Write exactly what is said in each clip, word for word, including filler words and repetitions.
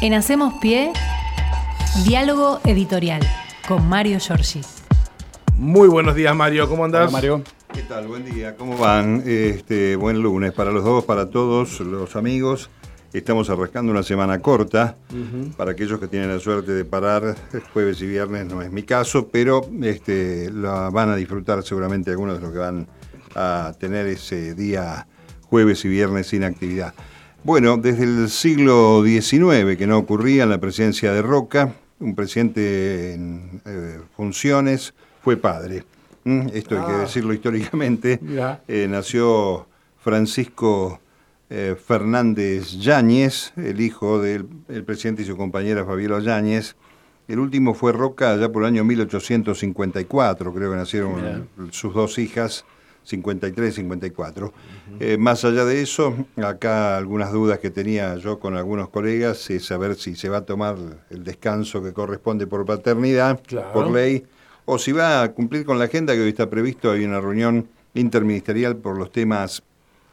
En Hacemos Pie, diálogo editorial con Mario Giorgi. Muy buenos días, Mario. ¿Cómo andás? Hola, Mario. ¿Qué tal? Buen día. ¿Cómo van? Este, buen lunes para los dos, para todos los amigos. Estamos arrancando una semana corta. Uh-huh. Para aquellos que tienen la suerte de parar jueves y viernes, no es mi caso, pero este, la van a disfrutar seguramente algunos de los que van a tener ese día jueves y viernes sin actividad. Bueno, desde el siglo diecinueve que no ocurría en la presidencia de Roca, un presidente en eh, funciones fue padre. ¿Mm? Esto hay ah. que decirlo históricamente. Eh, nació Francisco eh, Fernández Yáñez, el hijo del el presidente y su compañera Fabiola Yáñez. El último fue Roca allá por el año mil ochocientos cincuenta y cuatro, creo que nacieron Mirá. sus dos hijas, cincuenta y tres y cincuenta y cuatro. Uh-huh. Eh, más allá de eso, acá algunas dudas que tenía yo con algunos colegas es saber si se va a tomar el descanso que corresponde por paternidad, claro. por ley, o si va a cumplir con la agenda que hoy está previsto. Hay una reunión interministerial por los temas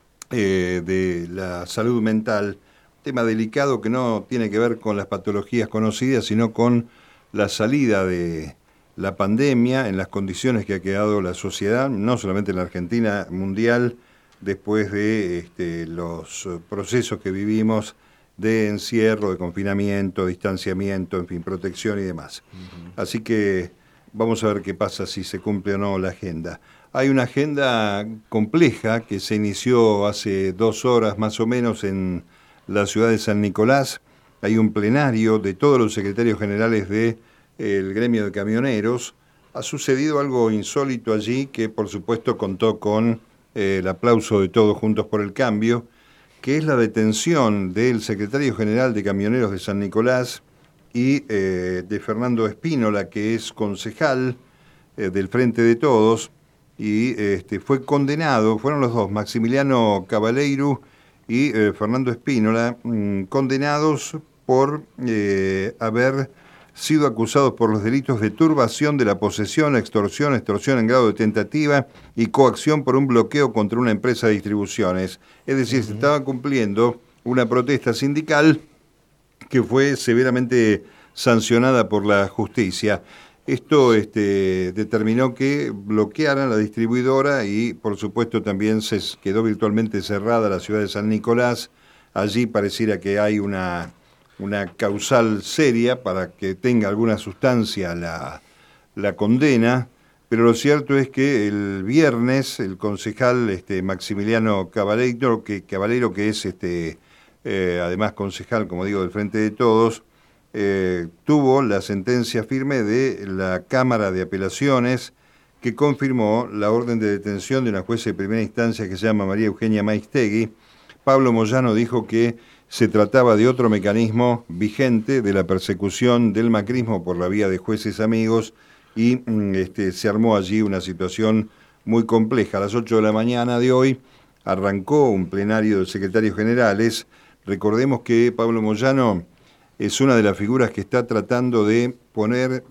eh, de la salud mental, tema delicado que no tiene que ver con las patologías conocidas, sino con la salida de la pandemia en las condiciones que ha quedado la sociedad, no solamente en la Argentina, mundial, después de este, los procesos que vivimos de encierro, de confinamiento, distanciamiento, en fin, protección y demás. Uh-huh. Así que vamos a ver qué pasa si se cumple o no la agenda. Hay una agenda compleja que se inició hace dos horas más o menos en la ciudad de San Nicolás. Hay un plenario de todos los secretarios generales de el gremio de camioneros. Ha sucedido algo insólito allí que por supuesto contó con eh, el aplauso de todos Juntos por el Cambio, que es la detención del secretario general de camioneros de San Nicolás y eh, de Fernando Espínola, que es concejal eh, del Frente de Todos, y este, fue condenado, fueron los dos, Maximiliano Cabaleiro y eh, Fernando Espínola, mmm, condenados por eh, haber sido acusados por los delitos de turbación de la posesión, extorsión, extorsión en grado de tentativa y coacción por un bloqueo contra una empresa de distribuciones. Es decir, uh-huh. se estaba cumpliendo una protesta sindical que fue severamente sancionada por la justicia. Esto este, determinó que bloquearan la distribuidora y, por supuesto, también se quedó virtualmente cerrada la ciudad de San Nicolás. Allí pareciera que hay una... una causal seria para que tenga alguna sustancia la, la condena, pero lo cierto es que el viernes el concejal este, Maximiliano Cabaleiro, que, Cabaleiro, que es este, eh, además concejal, como digo, del Frente de Todos, eh, tuvo la sentencia firme de la Cámara de Apelaciones que confirmó la orden de detención de una jueza de primera instancia que se llama María Eugenia Maistegui. Pablo Moyano dijo que se trataba de otro mecanismo vigente de la persecución del macrismo por la vía de jueces amigos y este, se armó allí una situación muy compleja. A las ocho de la mañana de hoy arrancó un plenario de secretarios generales. Recordemos que Pablo Moyano es una de las figuras que está tratando de poner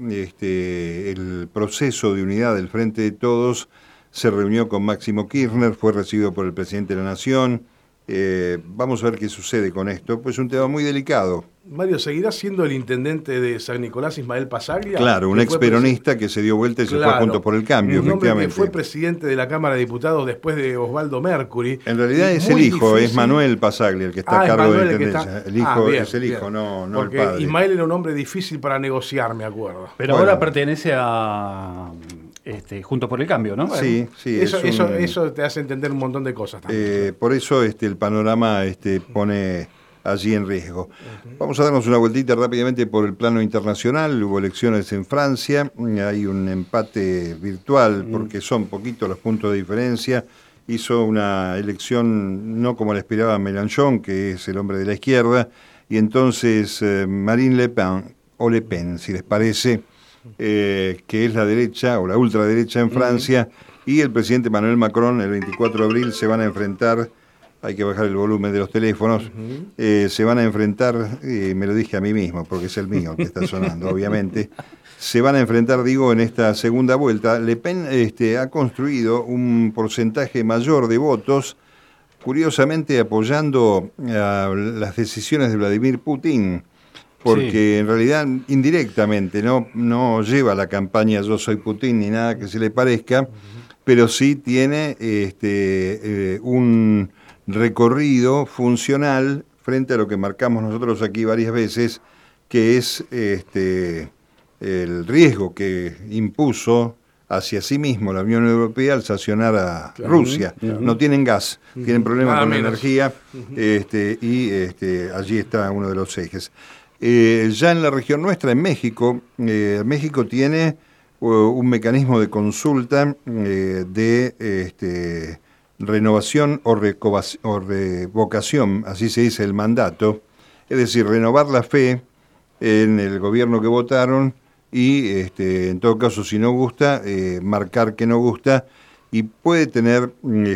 este, el proceso de unidad del Frente de Todos. Se reunió con Máximo Kirchner, fue recibido por el presidente de la Nación. Eh, vamos a ver qué sucede con esto, pues es un tema muy delicado. Mario, ¿seguirá siendo el intendente de San Nicolás, Ismael Pasaglia? Claro, un ex peronista que se dio vuelta y claro, se fue Juntos por el Cambio, un efectivamente. Que fue presidente de la Cámara de Diputados después de Osvaldo Mercury. En realidad es el hijo, difícil. Es Manuel Pasaglia el que está ah, a cargo de la intendencia. El, el hijo ah, bien, es el hijo, bien. no, no Porque el padre. Ismael era un hombre difícil para negociar, me acuerdo. Pero bueno, ahora pertenece a... Este, Juntos por el Cambio, ¿no? Bueno, sí, sí. Eso, un, eso, eso te hace entender un montón de cosas también. Eh, por eso este, el panorama este, pone allí en riesgo. Uh-huh. Vamos a darnos una vueltita rápidamente por el plano internacional. Hubo elecciones en Francia, hay un empate virtual uh-huh. porque son poquitos los puntos de diferencia. Hizo una elección no como la esperaba Mélenchon, que es el hombre de la izquierda, y entonces eh, Marine Le Pen, o Le Pen, si les parece, Eh, que es la derecha o la ultraderecha en Francia, uh-huh. y el presidente Emmanuel Macron el veinticuatro de abril se van a enfrentar, hay que bajar el volumen de los teléfonos, uh-huh. eh, se van a enfrentar, eh, me lo dije a mí mismo porque es el mío el que está sonando obviamente, se van a enfrentar, digo, en esta segunda vuelta. Le Pen este, ha construido un porcentaje mayor de votos, curiosamente apoyando a las decisiones de Vladimir Putin. porque Sí. en realidad indirectamente no, no lleva la campaña Yo soy Putin ni nada que se le parezca, pero sí tiene este, eh, un recorrido funcional frente a lo que marcamos nosotros aquí varias veces, que es este, el riesgo que impuso hacia sí mismo la Unión Europea al sancionar a Claro. Rusia. Claro. No tienen gas, tienen problemas Nada con la menos. energía, este, y este, allí está uno de los ejes. Eh, ya en la región nuestra, en México, eh, México tiene uh, un mecanismo de consulta eh, de este, renovación o, recovac- o revocación, así se dice el mandato, es decir, renovar la fe en el gobierno que votaron y, este, en todo caso, si no gusta, eh, marcar que no gusta, y puede tener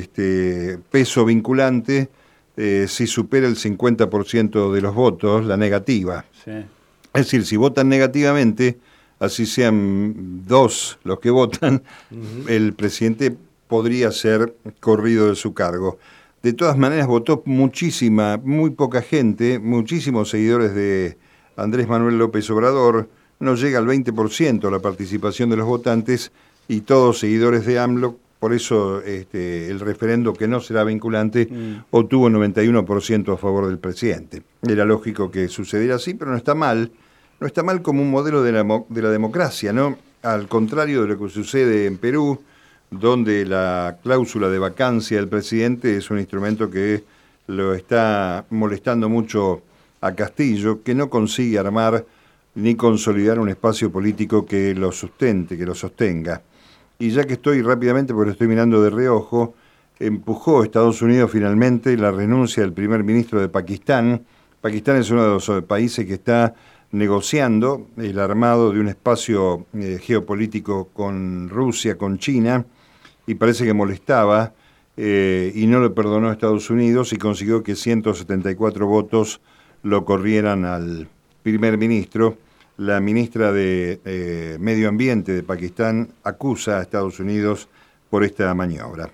este, peso vinculante eh, si supera el cincuenta por ciento de los votos, la negativa. Sí. Es decir, si votan negativamente, así sean dos los que votan, uh-huh. el presidente podría ser corrido de su cargo. De todas maneras, votó muchísima, muy poca gente, muchísimos seguidores de Andrés Manuel López Obrador, no llega al veinte por ciento la participación de los votantes, y todos seguidores de AMLO. Por eso este, el referendo, que no será vinculante, mm. obtuvo noventa y uno por ciento a favor del presidente. Era lógico que sucediera así, pero no está mal. No está mal como un modelo de la, de la democracia, ¿no? Al contrario de lo que sucede en Perú, donde la cláusula de vacancia del presidente es un instrumento que lo está molestando mucho a Castillo, que no consigue armar ni consolidar un espacio político que lo sustente, que lo sostenga. Y ya que estoy rápidamente, porque lo estoy mirando de reojo, empujó Estados Unidos finalmente la renuncia del primer ministro de Pakistán. Pakistán es uno de los países que está negociando el armado de un espacio eh, geopolítico con Rusia, con China, y parece que molestaba, eh, y no lo perdonó a Estados Unidos, y consiguió que ciento setenta y cuatro votos lo corrieran al primer ministro. La ministra de eh, Medio Ambiente de Pakistán acusa a Estados Unidos por esta maniobra.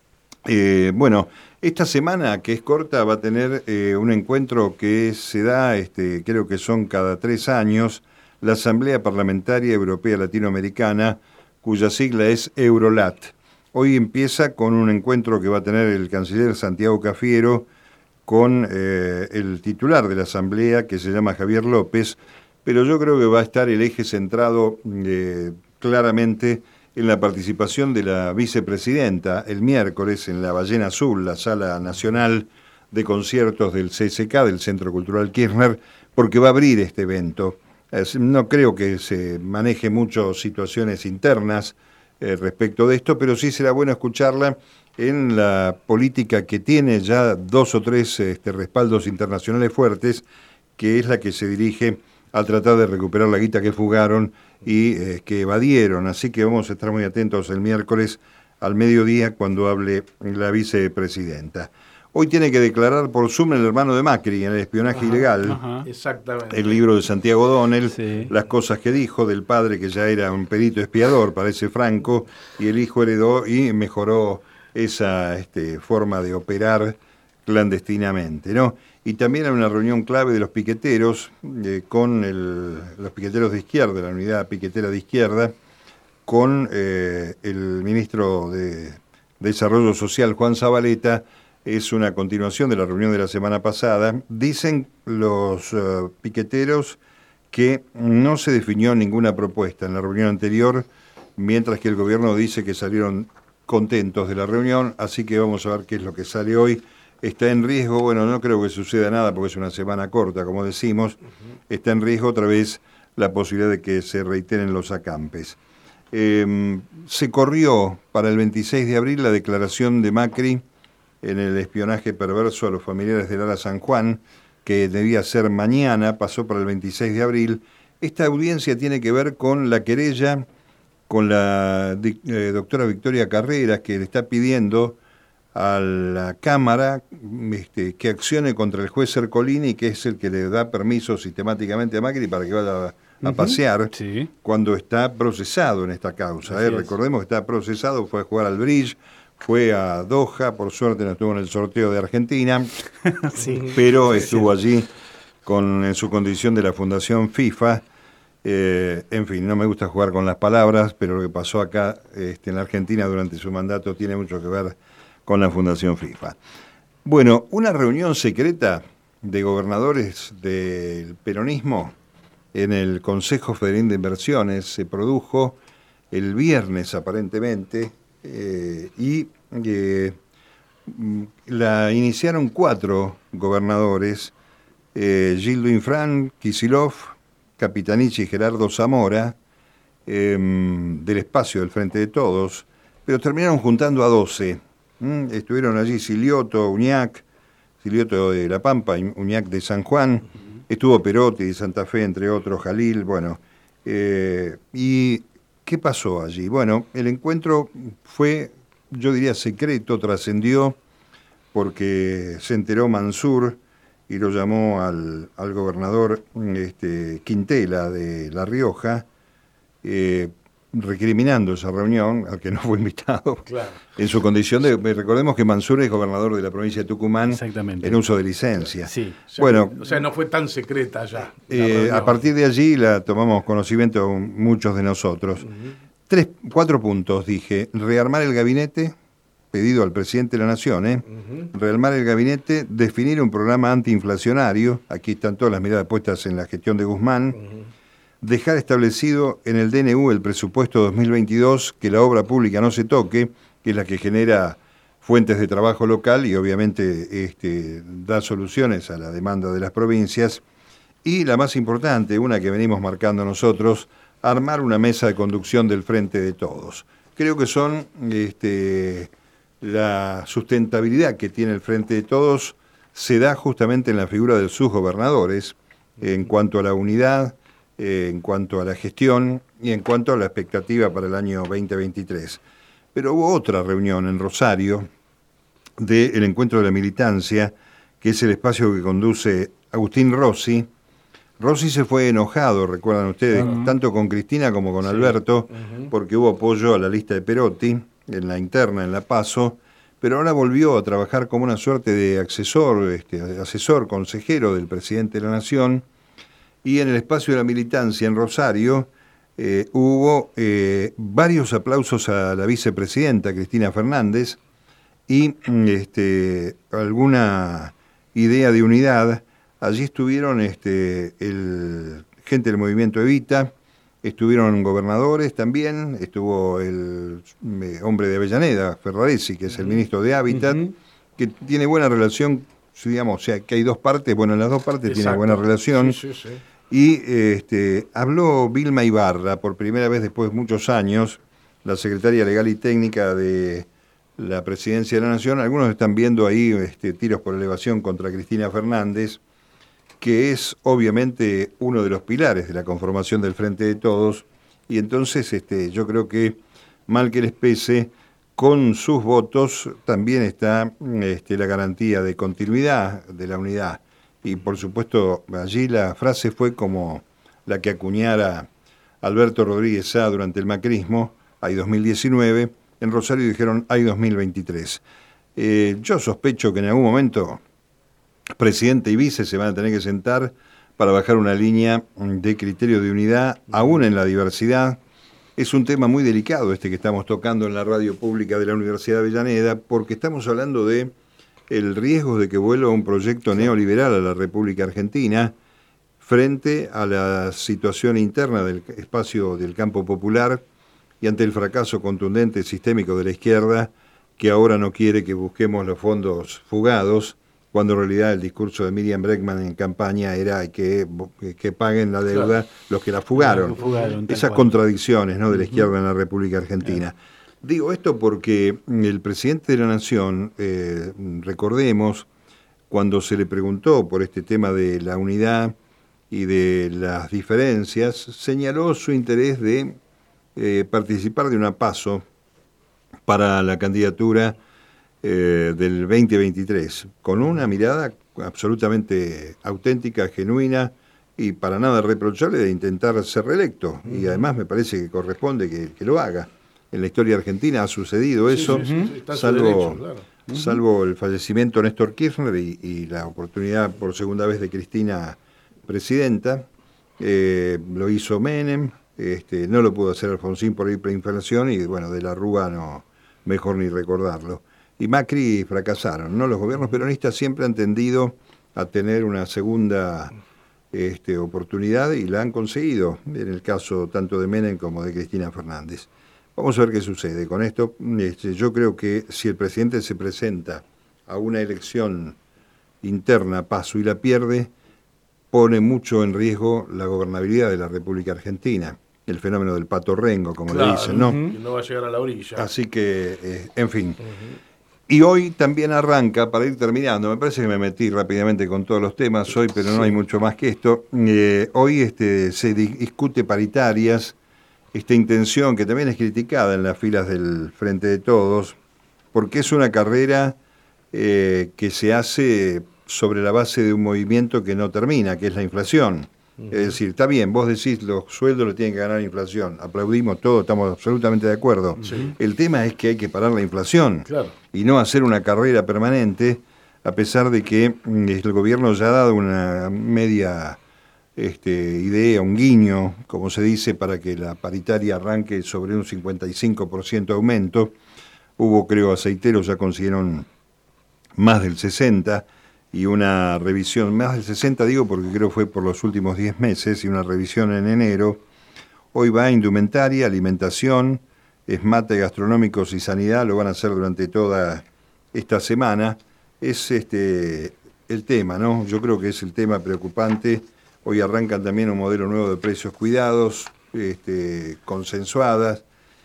Eh, bueno, esta semana, que es corta, va a tener eh, un encuentro que se da, este, creo que son cada tres años, la Asamblea Parlamentaria Europea Latinoamericana, cuya sigla es Eurolat. Hoy empieza con un encuentro que va a tener el canciller Santiago Cafiero con eh, el titular de la Asamblea, que se llama Javier López, pero yo creo que va a estar el eje centrado eh, claramente en la participación de la vicepresidenta el miércoles en la Ballena Azul, la sala nacional de conciertos del C S K, del Centro Cultural Kirchner, porque va a abrir este evento. Es, no creo que se maneje mucho situaciones internas eh, respecto de esto, pero sí será bueno escucharla en la política que tiene ya dos o tres este, respaldos internacionales fuertes, que es la que se dirige a tratar de recuperar la guita que fugaron y eh, que evadieron. Así que vamos a estar muy atentos el miércoles al mediodía cuando hable la vicepresidenta. Hoy tiene que declarar por Zoom el hermano de Macri en el espionaje ajá, ilegal. Ajá. Exactamente. El libro de Santiago O'Donnell, sí. Las cosas que dijo del padre, que ya era un perito espiador, parece Franco, y el hijo heredó y mejoró esa este, forma de operar clandestinamente, ¿no? Y también hay una reunión clave de los piqueteros, eh, con el, los piqueteros de izquierda, la unidad piquetera de izquierda, con eh, el ministro de, de Desarrollo Social, Juan Zabaleta. Es una continuación de la reunión de la semana pasada. Dicen los uh, piqueteros que no se definió ninguna propuesta en la reunión anterior, mientras que el gobierno dice que salieron contentos de la reunión, así que vamos a ver qué es lo que sale hoy. Está en riesgo, bueno, no creo que suceda nada porque es una semana corta, como decimos, uh-huh. Está en riesgo otra vez la posibilidad de que se reiteren los acampes. Eh, se corrió para el veintiséis de abril la declaración de Macri en el espionaje perverso a los familiares de Lara San Juan, que debía ser mañana, pasó para el veintiséis de abril. Esta audiencia tiene que ver con la querella con la eh, doctora Victoria Carreras, que le está pidiendo a la Cámara este, que accione contra el juez Ercolini, que es el que le da permiso sistemáticamente a Macri para que vaya a, a pasear, uh-huh. Sí. Cuando está procesado en esta causa. ¿eh? Recordemos que está procesado, fue a jugar al bridge, fue a Doha, por suerte no estuvo en el sorteo de Argentina, sí. Pero estuvo allí con, en su condición de la Fundación FIFA. Eh, en fin, no me gusta jugar con las palabras, pero lo que pasó acá este, en la Argentina durante su mandato tiene mucho que ver con la Fundación FIFA. Bueno, una reunión secreta de gobernadores del peronismo en el Consejo Federal de Inversiones se produjo el viernes aparentemente eh, y eh, la iniciaron cuatro gobernadores, eh, Gildo Infran, Kicillof, Capitanich y Gerardo Zamora, eh, del espacio del Frente de Todos, pero terminaron juntando a doce. ¿Mm? Estuvieron allí Silioto, Uñac, Silioto de La Pampa, Uñac de San Juan, uh-huh. Estuvo Perotti de Santa Fe, entre otros, Jalil, bueno. Eh, ¿Y qué pasó allí? Bueno, el encuentro fue, yo diría, secreto, trascendió, porque se enteró Mansur y lo llamó al, al gobernador este, Quintela de La Rioja, eh, recriminando esa reunión, al que no fue invitado, claro. En su condición de... Recordemos que Mansur es gobernador de la provincia de Tucumán en uso de licencia. Sí. Bueno, o sea, no fue tan secreta ya. Eh, a partir de allí la tomamos conocimiento muchos de nosotros. Uh-huh. Tres, cuatro puntos, dije. Rearmar el gabinete, pedido al presidente de la Nación, ¿eh? Uh-huh. Rearmar el gabinete, definir un programa antiinflacionario, aquí están todas las miradas puestas en la gestión de Guzmán, uh-huh. Dejar establecido en el D N U el presupuesto dos mil veintidós, que la obra pública no se toque, que es la que genera fuentes de trabajo local y obviamente este, da soluciones a la demanda de las provincias, y la más importante, una que venimos marcando nosotros, armar una mesa de conducción del Frente de Todos. Creo que son... Este, la sustentabilidad que tiene el Frente de Todos se da justamente en la figura de sus gobernadores, en cuanto a la unidad, eh, en cuanto a la gestión y en cuanto a la expectativa para el año veinte veintitrés. Pero hubo otra reunión en Rosario del Encuentro de la Militancia, que es el espacio que conduce Agustín Rossi. Rossi se fue enojado, recuerdan ustedes, uh-huh. tanto con Cristina como con sí. Alberto, uh-huh. porque hubo apoyo a la lista de Perotti, en la interna, en la PASO, pero ahora volvió a trabajar como una suerte de asesor, este, asesor, consejero del presidente de la Nación, y en el espacio de la militancia en Rosario eh, hubo eh, varios aplausos a la vicepresidenta Cristina Fernández y este, alguna idea de unidad. Allí estuvieron este, el, gente del movimiento Evita, estuvieron gobernadores también, estuvo el eh, hombre de Avellaneda, Ferraresi, que es el ministro de Hábitat, uh-huh. que tiene buena relación, digamos, o sea, que hay dos partes, bueno, en las dos partes Exacto. tiene buena relación. Sí, sí, sí. Y este, habló Vilma Ibarra, por primera vez después de muchos años, la secretaria legal y técnica de la Presidencia de la Nación. Algunos están viendo ahí este, tiros por elevación contra Cristina Fernández, que es obviamente uno de los pilares de la conformación del Frente de Todos, y entonces este, yo creo que, mal que les pese, con sus votos también está este, la garantía de continuidad de la unidad. Y por supuesto allí la frase fue como la que acuñara Alberto Rodríguez Sá durante el macrismo, hay dos mil diecinueve, en Rosario dijeron hay dos mil veintitrés. Eh, yo sospecho que en algún momento presidente y vice se van a tener que sentar para bajar una línea de criterio de unidad, aún en la diversidad. Es un tema muy delicado este que estamos tocando en la radio pública de la Universidad de Avellaneda, porque estamos hablando de el riesgo de que vuelva un proyecto neoliberal a la República Argentina frente a la situación interna del espacio del campo popular y ante el fracaso contundente sistémico de la izquierda, que ahora no quiere que busquemos los fondos fugados, cuando en realidad el discurso de Miriam Bregman en campaña era que, que paguen la deuda claro. los que la fugaron. fugaron Esas cual. contradicciones, ¿no?, de la izquierda uh-huh. en la República Argentina. Claro. Digo esto porque el presidente de la Nación, eh, recordemos, cuando se le preguntó por este tema de la unidad y de las diferencias, señaló su interés de eh, participar de una PASO para la candidatura Eh, del veinte veintitrés, con una mirada absolutamente auténtica, genuina y para nada reprochable de intentar ser reelecto. Uh-huh. Y además me parece que corresponde que, que lo haga. En la historia argentina ha sucedido eso, sí, sí, sí, sí, salvo, derecho, claro. uh-huh. salvo el fallecimiento de Néstor Kirchner y, y la oportunidad por segunda vez de Cristina presidenta, eh, lo hizo Menem, este, no lo pudo hacer Alfonsín por hiperinflación y bueno, de la Rúa no, mejor ni recordarlo. Y Macri fracasaron, ¿no? Los gobiernos peronistas siempre han tendido a tener una segunda este, oportunidad y la han conseguido, en el caso tanto de Menem como de Cristina Fernández. Vamos a ver qué sucede con esto. Este, yo creo que si el presidente se presenta a una elección interna, paso y la pierde, pone mucho en riesgo la gobernabilidad de la República Argentina. El fenómeno del pato rengo, como claro, le dicen, ¿no? Uh-huh. No va a llegar a la orilla. Así que, eh, en fin. Uh-huh. Y hoy también arranca, para ir terminando, me parece que me metí rápidamente con todos los temas hoy, pero sí. No hay mucho más que esto. Eh, hoy este, se discute paritarias, esta intención que también es criticada en las filas del Frente de Todos, porque es una carrera eh, que se hace sobre la base de un movimiento que no termina, que es la inflación. Uh-huh. Es decir, está bien, vos decís los sueldos lo tienen que ganar la inflación, aplaudimos todo, estamos absolutamente de acuerdo. Sí. El tema es que hay que parar la inflación, claro, y no hacer una carrera permanente, a pesar de que el gobierno ya ha dado una media este, idea, un guiño, como se dice, para que la paritaria arranque sobre un cincuenta y cinco por ciento de aumento. Hubo, creo, aceiteros ya consiguieron más del sesenta por ciento, y una revisión, más del sesenta digo porque creo fue por los últimos diez meses, y una revisión en enero. Hoy va indumentaria, alimentación, esmate, gastronómicos y sanidad, lo van a hacer durante toda esta semana. Es este el tema, ¿no? Yo creo que es el tema preocupante. Hoy arrancan también un modelo nuevo de precios cuidados, este, consensuadas,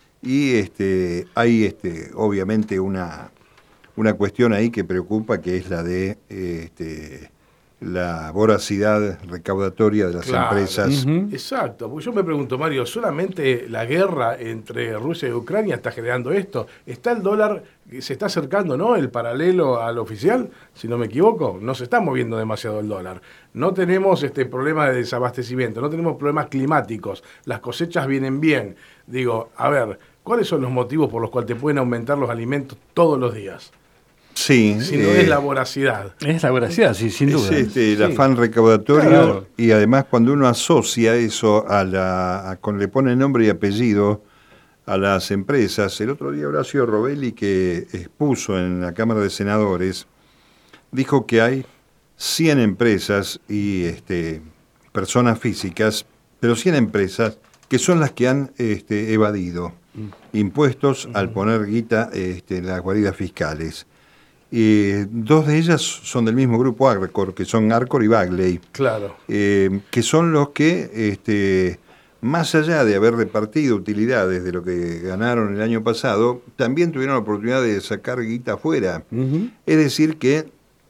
y este, hay este, obviamente una... Una cuestión ahí que preocupa, que es la de este, la voracidad recaudatoria de las claro. empresas. Uh-huh. Exacto, porque yo me pregunto, Mario, ¿solamente la guerra entre Rusia y Ucrania está generando esto? ¿Está el dólar, se está acercando, ¿no?, el paralelo al oficial? Si no me equivoco, no se está moviendo demasiado el dólar. No tenemos este problema de desabastecimiento, no tenemos problemas climáticos, las cosechas vienen bien. Digo, a ver, ¿cuáles son los motivos por los cuales te pueden aumentar los alimentos todos los días? Sí. Si no eh, es la voracidad. Es la voracidad, sí, sin duda. Es este, el sí. afán recaudatorio, claro. Y además cuando uno asocia eso a la, a, cuando le pone nombre y apellido a las empresas. El otro día Horacio Robelli, que expuso en la Cámara de Senadores, dijo que hay cien empresas y este, personas físicas, pero cien empresas que son las que han este, evadido mm. impuestos mm. al poner guita este, en las guaridas fiscales. Eh, dos de ellas son del mismo grupo Arcor, que son Arcor y Bagley. Claro. Eh, que son los que, este, más allá de haber repartido utilidades de lo que ganaron el año pasado, también tuvieron la oportunidad de sacar guita afuera. Uh-huh. Es decir que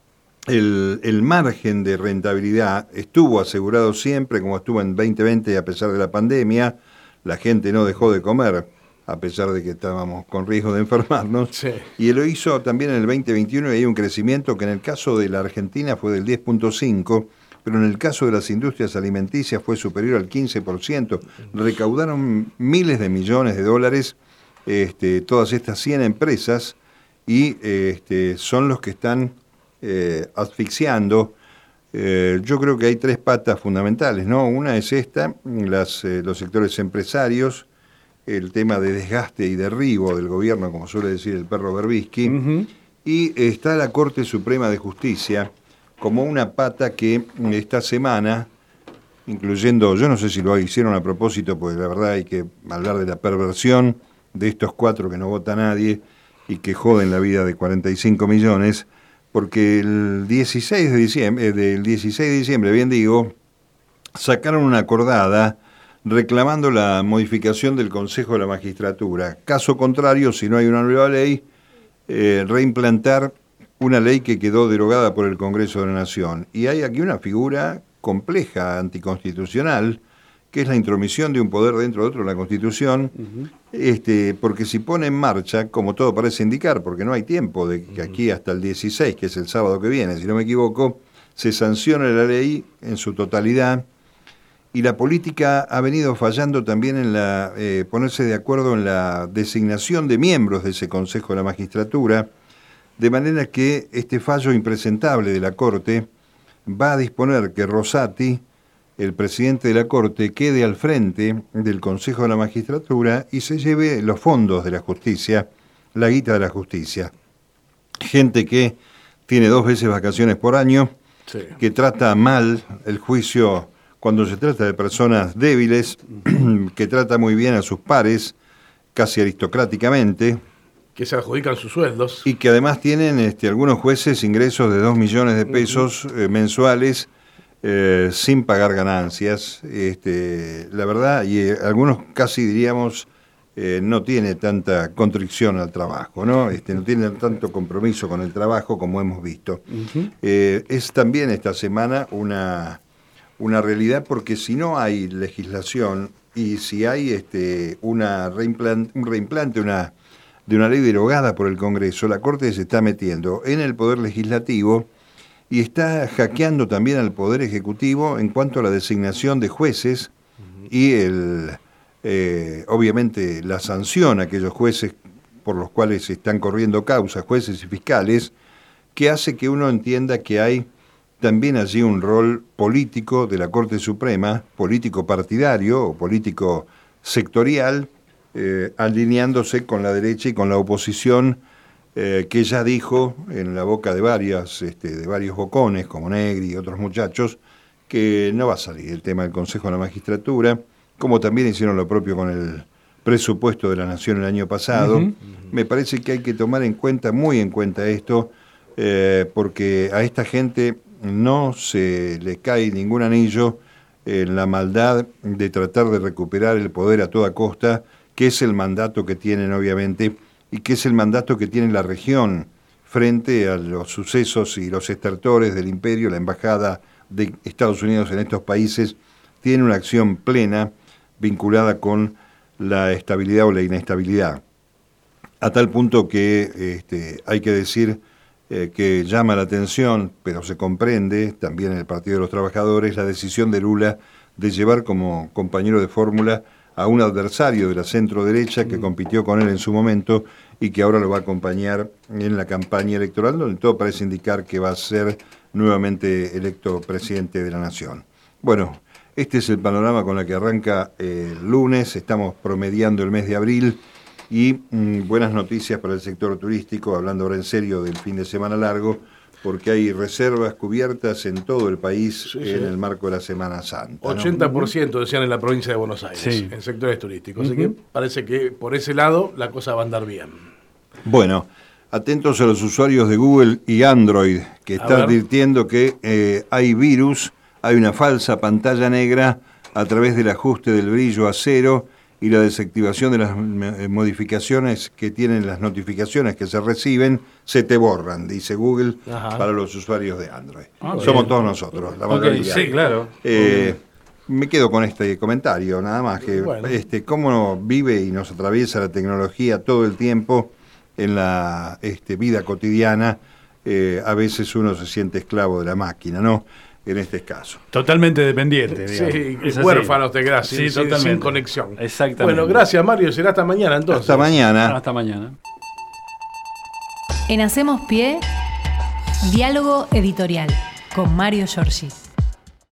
el, el margen de rentabilidad estuvo asegurado siempre, como estuvo en veinte veinte a pesar de la pandemia. La gente no dejó de comer, a pesar de que estábamos con riesgo de enfermarnos. Sí. Y lo hizo también en el veinte veintiuno, y hay un crecimiento que en el caso de la Argentina fue del diez punto cinco, pero en el caso de las industrias alimenticias fue superior al quince por ciento. Recaudaron miles de millones de dólares este, todas estas cien empresas, y este, son los que están eh, asfixiando. Eh, yo creo que hay tres patas fundamentales, ¿no? Una es esta, las, eh, los sectores empresarios, el tema de desgaste y derribo del gobierno, como suele decir el perro Berbisky, uh-huh. y está la Corte Suprema de Justicia como una pata que esta semana, incluyendo, yo no sé si lo hicieron a propósito, porque la verdad hay que hablar de la perversión de estos cuatro que no vota nadie y que joden la vida de cuarenta y cinco millones, porque el dieciséis de diciembre, del dieciséis de diciembre, bien digo, sacaron una acordada reclamando la modificación del Consejo de la Magistratura. Caso contrario, si no hay una nueva ley, eh, reimplantar una ley que quedó derogada por el Congreso de la Nación. Y hay aquí una figura compleja, anticonstitucional, que es la intromisión de un poder dentro de otro de la Constitución, uh-huh. este, porque si pone en marcha, como todo parece indicar, porque no hay tiempo de que aquí hasta el dieciséis, que es el sábado que viene, si no me equivoco, se sancione la ley en su totalidad. Y la política ha venido fallando también en la eh, ponerse de acuerdo en la designación de miembros de ese Consejo de la Magistratura, de manera que este fallo impresentable de la Corte va a disponer que Rosati el presidente de la Corte quede al frente del Consejo de la Magistratura y se lleve los fondos de la justicia, la guita de la justicia. Gente que tiene dos veces vacaciones por año, sí. que trata mal el juicio cuando se trata de personas débiles, que trata muy bien a sus pares, casi aristocráticamente. Que se adjudican sus sueldos. Y que además tienen este, algunos jueces ingresos de dos millones de pesos uh-huh. eh, mensuales eh, sin pagar ganancias. Este, la verdad, y eh, algunos casi diríamos, eh, no tiene tanta contrición al trabajo, ¿no? Este, no tienen tanto compromiso con el trabajo como hemos visto. Uh-huh. Eh, es también esta semana una, una realidad porque si no hay legislación y si hay este, una reimplant, un reimplante, una... de una ley derogada por el Congreso, la Corte se está metiendo en el Poder Legislativo y está hackeando también al Poder Ejecutivo en cuanto a la designación de jueces uh-huh. y el eh, obviamente la sanción a aquellos jueces por los cuales se están corriendo causas, jueces y fiscales, que hace que uno entienda que hay también allí un rol político de la Corte Suprema, político partidario o político sectorial, Eh, alineándose con la derecha y con la oposición, eh, que ya dijo en la boca de varias, este, de varios bocones, como Negri y otros muchachos, que no va a salir el tema del Consejo de la Magistratura, como también hicieron lo propio con el presupuesto de la Nación el año pasado. Uh-huh. Me parece que hay que tomar en cuenta, muy en cuenta esto, eh, porque a esta gente no se le cae ningún anillo en la maldad de tratar de recuperar el poder a toda costa, que es el mandato que tienen obviamente y que es el mandato que tiene la región frente a los sucesos y los estertores del imperio. La embajada de Estados Unidos en estos países tiene una acción plena vinculada con la estabilidad o la inestabilidad, a tal punto que este, hay que decir eh, que llama la atención, pero se comprende también en el Partido de los Trabajadores, la decisión de Lula de llevar como compañero de fórmula a un adversario de la centro-derecha que compitió con él en su momento y que ahora lo va a acompañar en la campaña electoral, donde todo parece indicar que va a ser nuevamente electo presidente de la Nación. Bueno, este es el panorama con el que arranca el lunes, estamos promediando el mes de abril y mmm, buenas noticias para el sector turístico, hablando ahora en serio del fin de semana largo, porque hay reservas cubiertas en todo el país sí, en sí. el marco de la Semana Santa, ¿no? ochenta por ciento decían en la provincia de Buenos Aires, sí. en sectores turísticos. Uh-huh. Así que parece que por ese lado la cosa va a andar bien. Bueno, atentos a los usuarios de Google y Android, que están advirtiendo que eh, hay virus, hay una falsa pantalla negra a través del ajuste del brillo a cero y la desactivación de las modificaciones que tienen las notificaciones que se reciben, se te borran, dice Google. Ajá. Para los usuarios de Android. Ah, Somos bien. Todos nosotros, la mayoría. Okay, sí, claro. Eh, me quedo con este comentario, nada más, que bueno. este, cómo vive y nos atraviesa la tecnología todo el tiempo en la este, vida cotidiana. Eh, a veces uno se siente esclavo de la máquina, ¿no? En este caso. Totalmente dependiente, digamos. Sí, huérfanos te quedás sin, sí, sin, sin conexión. Exactamente. Bueno, gracias Mario, será hasta mañana entonces. Hasta mañana. Hasta mañana. En Hacemos Pie, diálogo editorial con Mario Giorgi.